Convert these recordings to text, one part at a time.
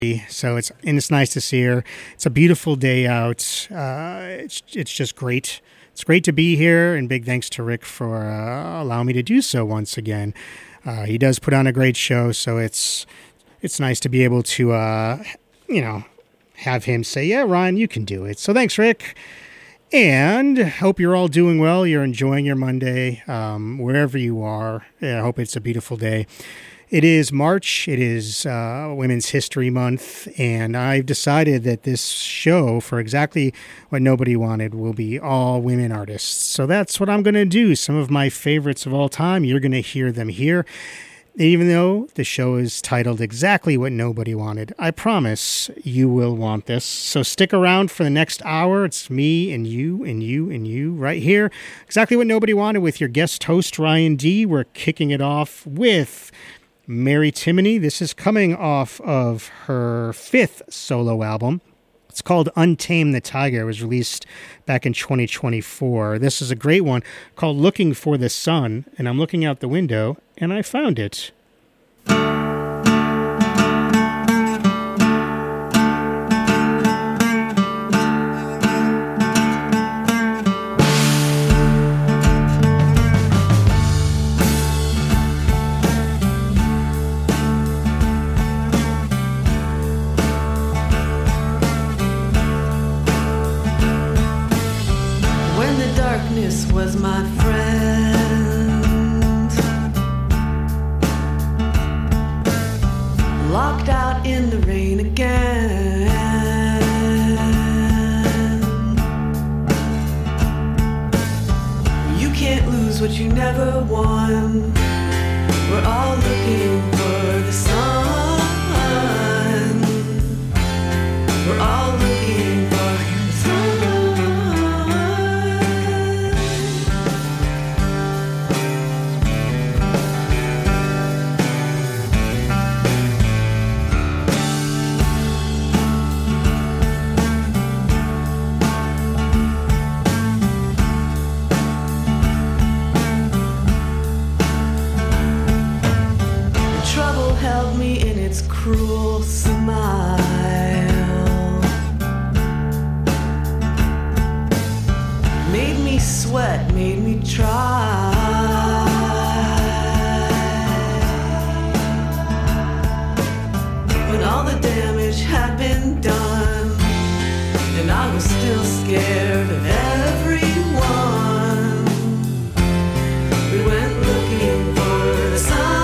So it's nice to see her. It's a beautiful day out. It's just great. It's great to be here, and big thanks to Rick for allowing me to do so once again. He does put on a great show, so it's nice to be able to have him say, "Yeah, Ryan, you can do it." So thanks, Rick. And hope you're all doing well. You're enjoying your Monday, wherever you are. I hope it's a beautiful day. It is March. It is Women's History Month, and I've decided that this show, for exactly what nobody wanted, will be all women artists. So that's what I'm going to do. Some of my favorites of all time, you're going to hear them here. Even though the show is titled Exactly What Nobody Wanted, I promise you will want this. So stick around for the next hour. It's me and you and you and you right here. Exactly What Nobody Wanted with your guest host, Ryan D. We're kicking it off with Mary Timony. This is coming off of her 5th solo album. It's called Untame the Tiger. It was released back in 2024. This is a great one called Looking for the Sun, and I'm looking out the window, and I found it. Was my friend locked out in the rain again? You can't lose what you never won. We're all looking for the sun. We're all looking for the sun. Cruel smile made me sweat, made me try. When all the damage had been done, and I was still scared of everyone, we went looking for the sun.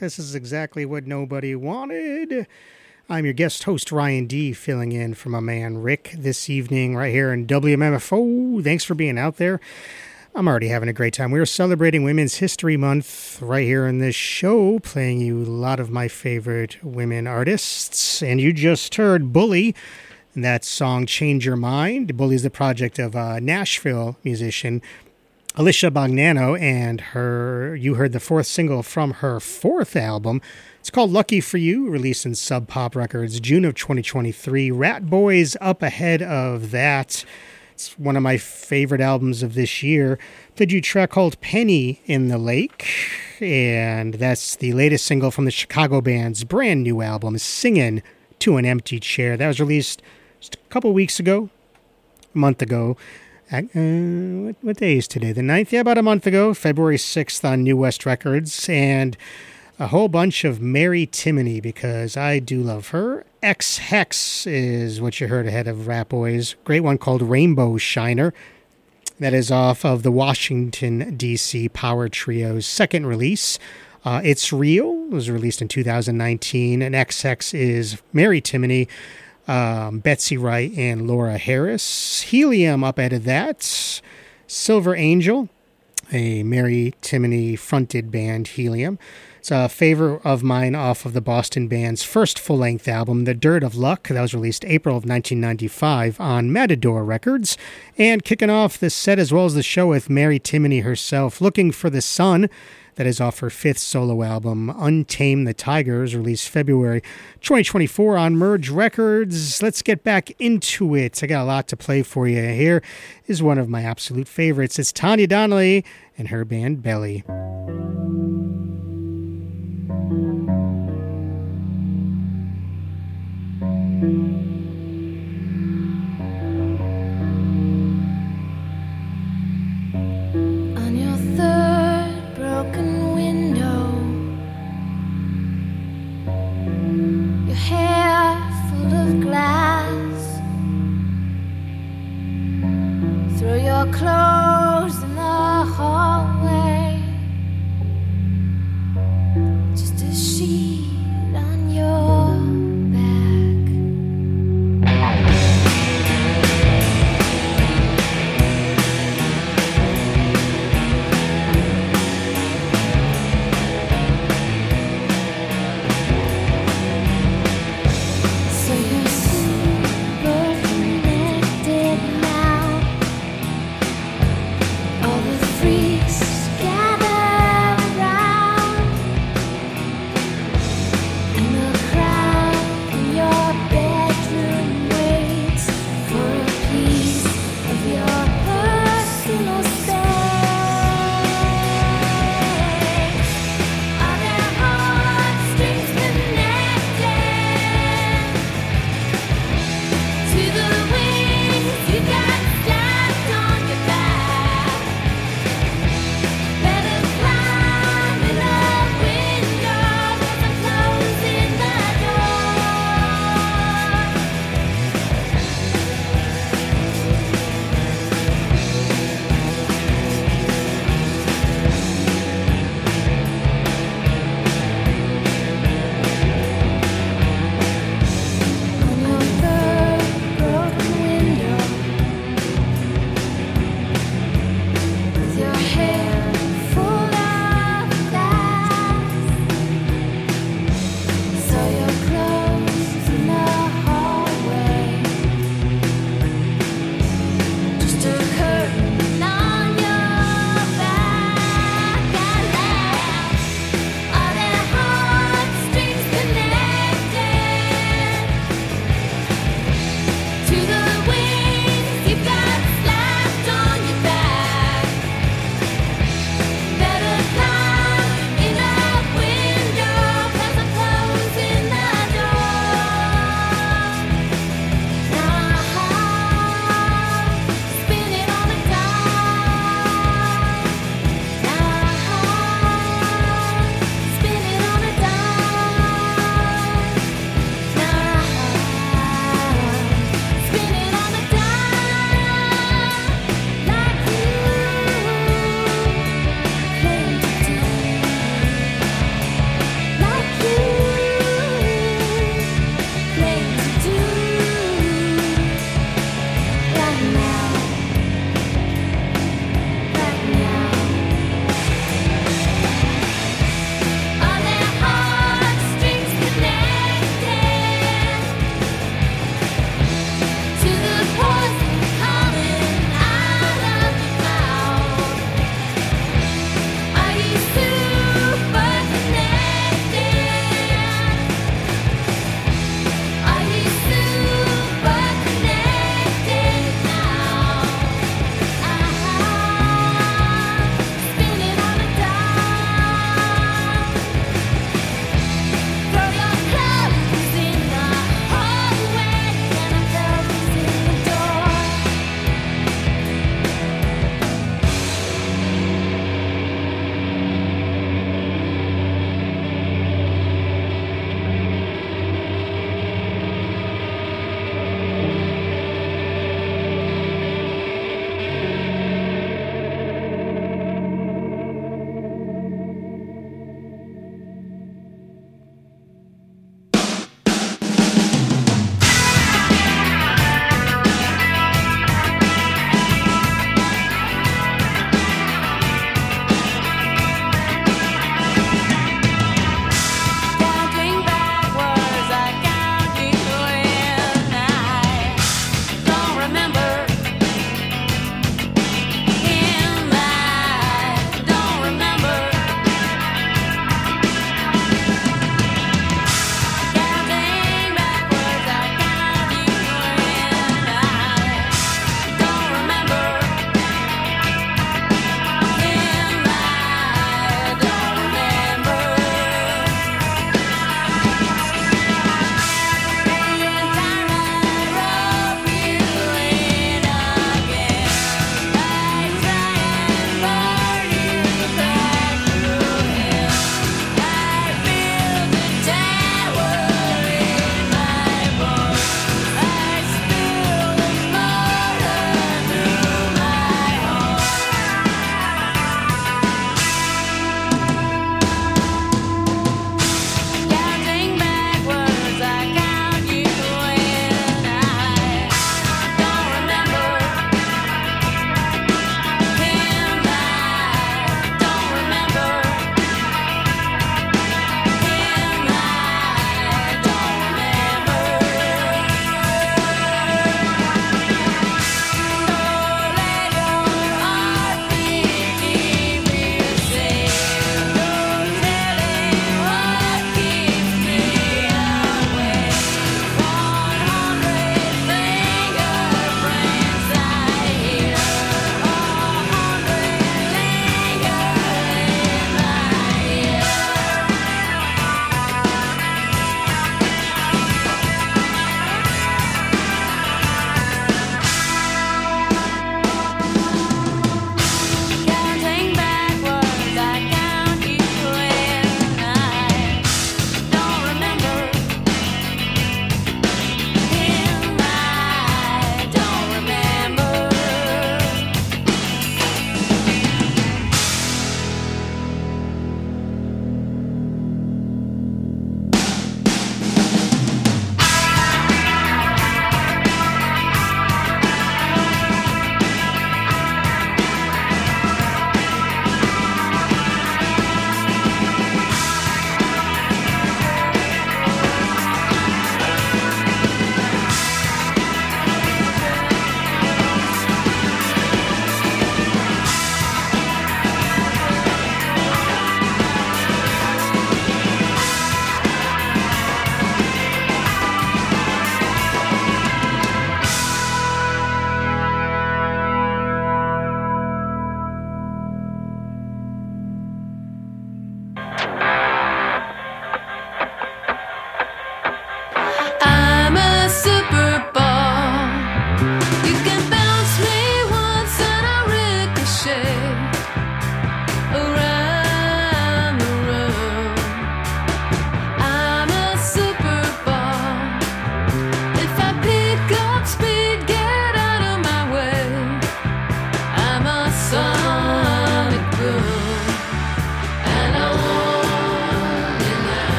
This is exactly what nobody wanted. I'm your guest host, Ryan D., filling in for my man Rick this evening right here in WMFO. Thanks for being out there. I'm already having a great time. We're celebrating Women's History Month right here in this show, playing you a lot of my favorite women artists. And you just heard Bully, and that song Change Your Mind. Bully is the project of a Nashville musician, Alicia Bagnano, and you heard the fourth single from her fourth album. It's called Lucky For You, released in Sub Pop Records, June of 2023. Rat Boys up ahead of that. It's one of my favorite albums of this year. Played you a track called Penny in the Lake, and that's the latest single from the Chicago band's brand new album, Singin' to an Empty Chair. That was released just a couple weeks ago, a month ago. What day is today? The 9th? Yeah, about a month ago, February 6th on New West Records. And a whole bunch of Mary Timony, because I do love her. X-Hex is what you heard ahead of Rat Boys. Great one called Rainbow Shiner. That is off of the Washington, D.C. Power Trio's second release. It's Real. It was released in 2019. And X-Hex is Mary Timony, Betsy Wright, and Laura Harris. Helium up ahead of that. Silver Angel, a Mary Timony fronted band, Helium. It's a favorite of mine off of the Boston band's first full-length album, The Dirt of Luck. That was released April of 1995 on Matador Records. And kicking off the set as well as the show with Mary Timony herself, Looking for the Sun. That is off her fifth solo album, Untame the Tigers, released February 2024 on Merge Records. Let's get back into it. I got a lot to play for you. Here is one of my absolute favorites. It's Tanya Donnelly and her band Belly. On your third broken window, your hair full of glass, throw your clothes in the hallway,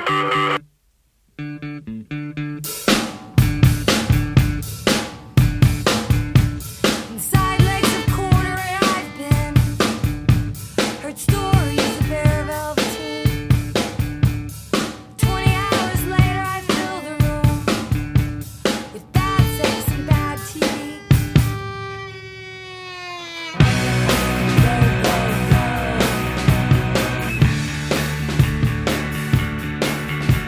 Inside legs of corduroy I've been. Heard stories of bare velveteen. 20 hours later I fill the room with bad sex and bad TV. Go, go, go.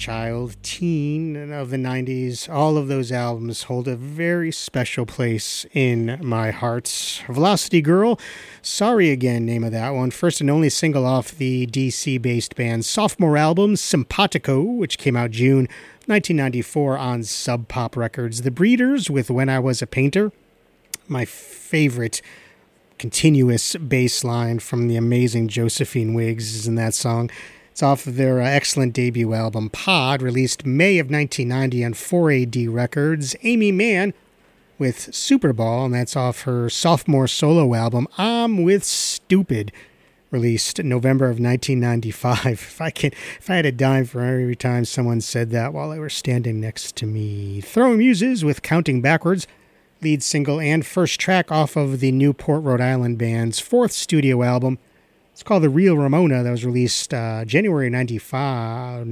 child, teen of the 90s. All of those albums hold a very special place in my heart. Velocity Girl, Sorry Again, name of that one. First and only single off the DC-based band's sophomore album, Simpatico, which came out June 1994 on Sub Pop Records. The Breeders with When I Was a Painter, my favorite continuous bass line from the amazing Josephine Wiggs is in that song. It's off of their excellent debut album, Pod, released May of 1990 on 4AD Records. Amy Mann with Super Ball, and that's off her sophomore solo album, I'm With Stupid, released November of 1995. If I had a dime for every time someone said that while they were standing next to me. Throwing Muses with Counting Backwards, lead single and first track off of the Newport, Rhode Island band's fourth studio album. It's called The Real Ramona. That was released January 91,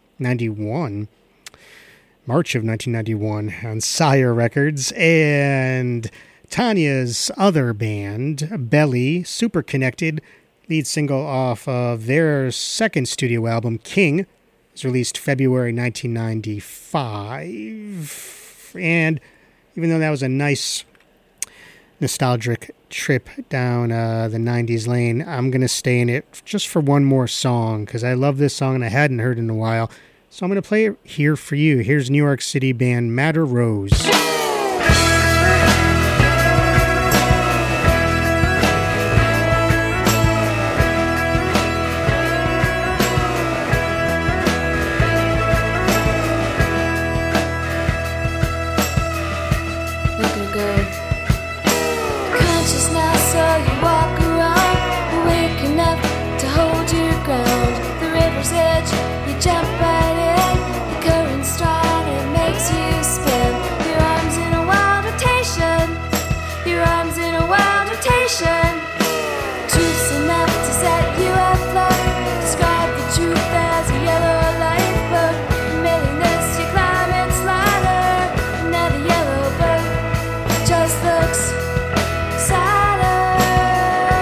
March of 1991 on Sire Records. And Tanya's other band, Belly, Super Connected, lead single off of their second studio album, King, was released February 1995. And even though that was a nice nostalgic trip down the 90s lane, I'm going to stay in it just for one more song because I love this song and I hadn't heard it in a while. So I'm going to play it here for you. Here's New York City band Madder Rose. Jump right in, the current's strong, it makes you spin. Your arms in a wild rotation, your arms in a wild rotation. Truth's enough to set you afloat. Describe the truth as a yellow lifeboat. Admitting this, you climb and slider. Another yellow boat just looks sadder.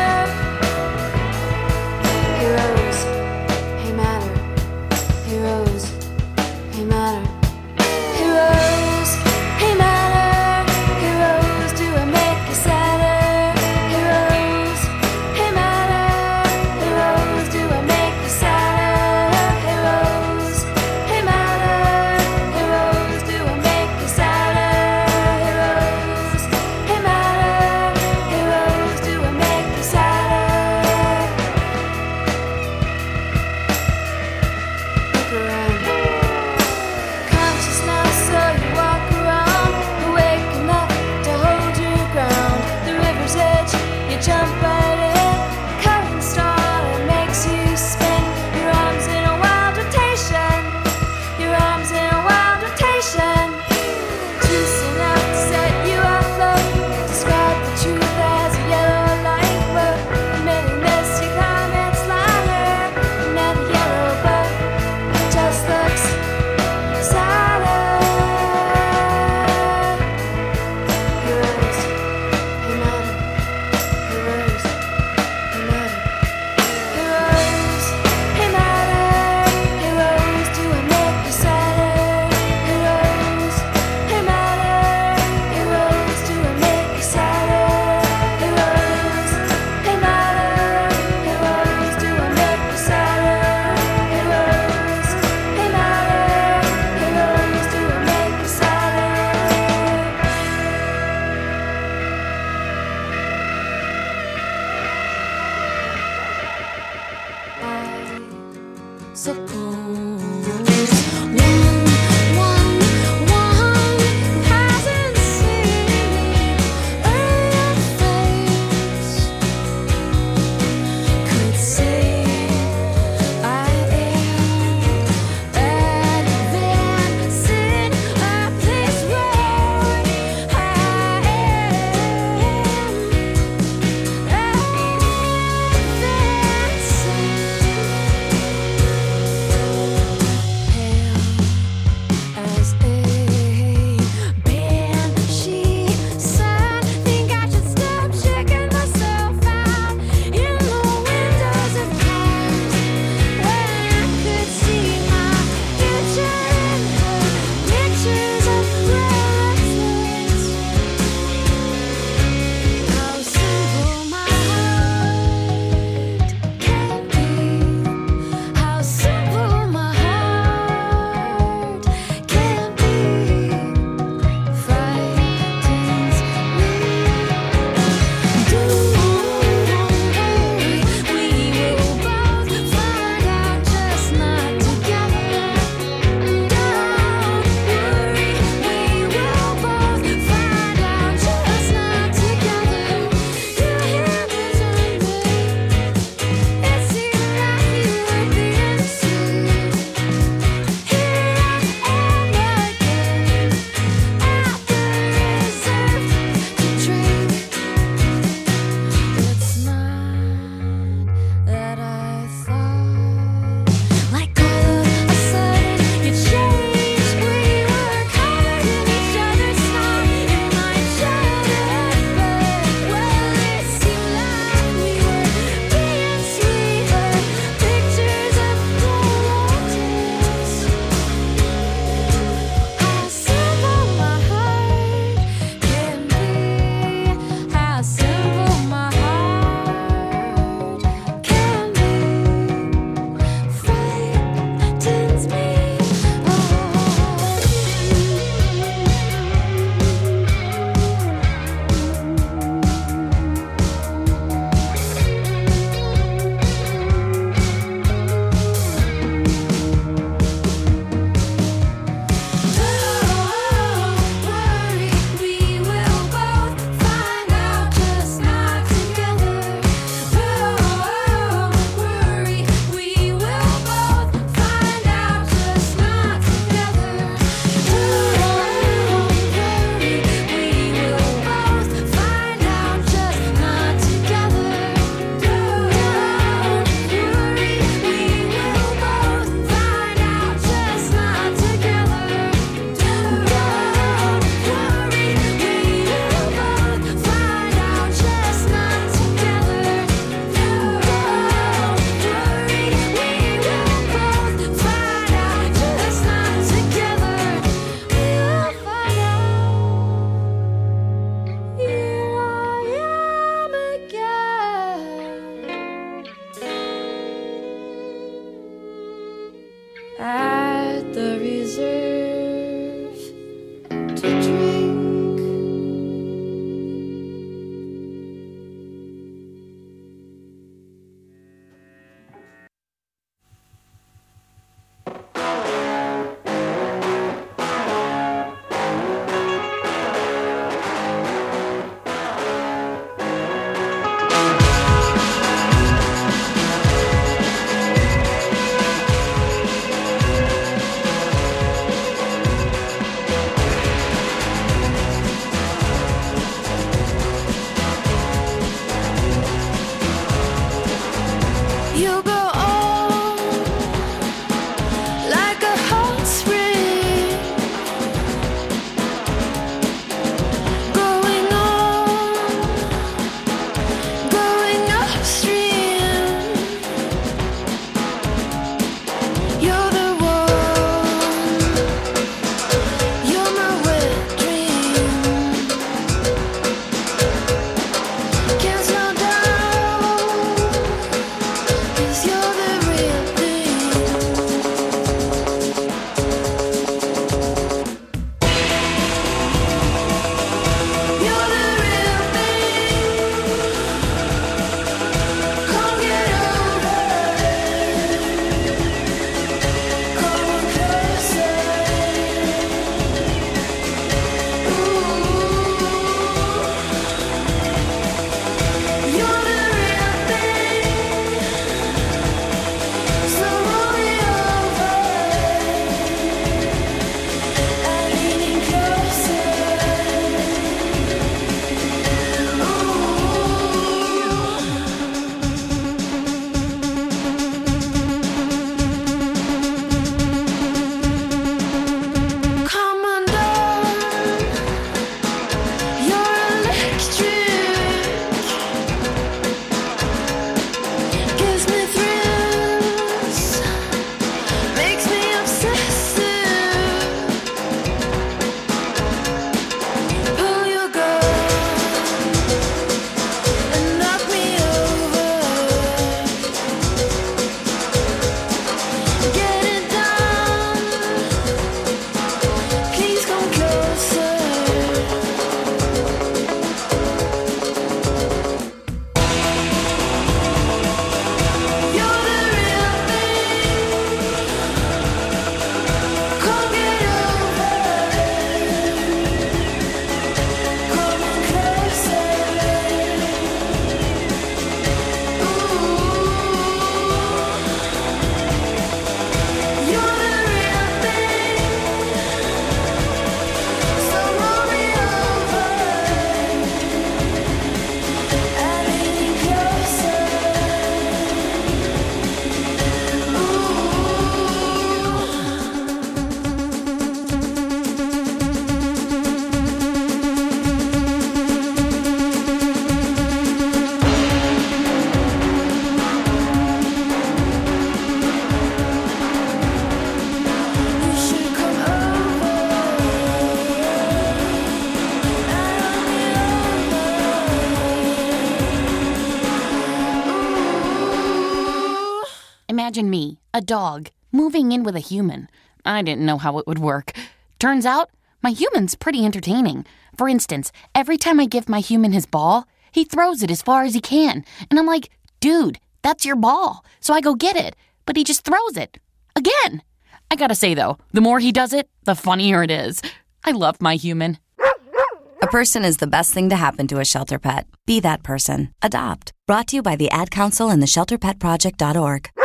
Imagine me, a dog, moving in with a human. I didn't know how it would work. Turns out, my human's pretty entertaining. For instance, every time I give my human his ball, he throws it as far as he can. And I'm like, dude, that's your ball. So I go get it. But he just throws it. Again. I gotta say, though, the more he does it, the funnier it is. I love my human. A person is the best thing to happen to a shelter pet. Be that person. Adopt. Brought to you by the Ad Council and the ShelterPetProject.org.